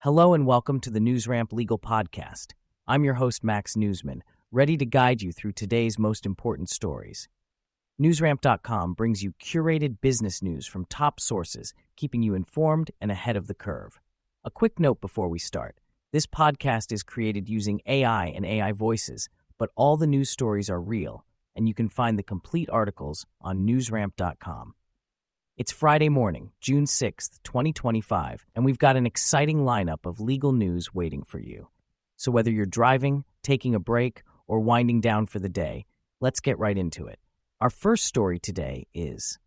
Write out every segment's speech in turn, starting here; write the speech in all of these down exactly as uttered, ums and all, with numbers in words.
Hello and welcome to the NewsRamp Legal Podcast. I'm your host, Max Newsman, ready to guide you through today's most important stories. NewsRamp dot com brings you curated business news from top sources, keeping you informed and ahead of the curve. A quick note before we start. This podcast is created using A I and A I voices, but all the news stories are real, and you can find the complete articles on NewsRamp dot com. It's Friday morning, June sixth, twenty twenty-five, and we've got an exciting lineup of legal news waiting for you. So whether you're driving, taking a break, or winding down for the day, let's get right into it. Our first story today is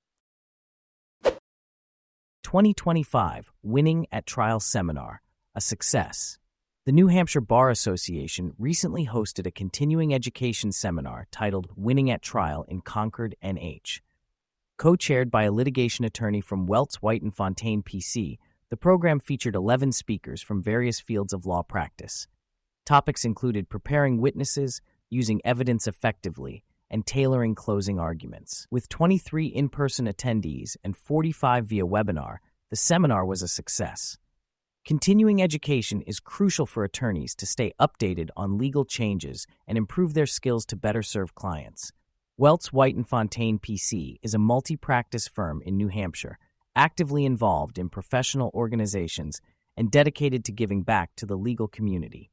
twenty twenty-five Winning at Trial Seminar, a success. The New Hampshire Bar Association recently hosted a continuing education seminar titled Winning at Trial in Concord, N H. Co-chaired by a litigation attorney from Welts, White and Fontaine, P C, the program featured eleven speakers from various fields of law practice. Topics included preparing witnesses, using evidence effectively, and tailoring closing arguments. With twenty-three in-person attendees and forty-five via webinar, the seminar was a success. Continuing education is crucial for attorneys to stay updated on legal changes and improve their skills to better serve clients. Welts, White and Fontaine, P C is a multi-practice firm in New Hampshire, actively involved in professional organizations and dedicated to giving back to the legal community.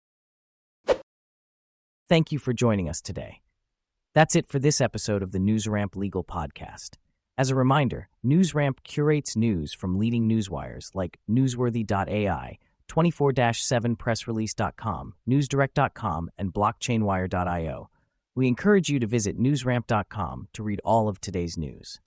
Thank you for joining us today. That's it for this episode of the NewsRamp Legal Podcast. As a reminder, NewsRamp curates news from leading newswires like newsworthy dot A I, twenty-four seven press release dot com, newsdirect dot com, and blockchain wire dot io. We encourage you to visit newsramp dot com to read all of today's news.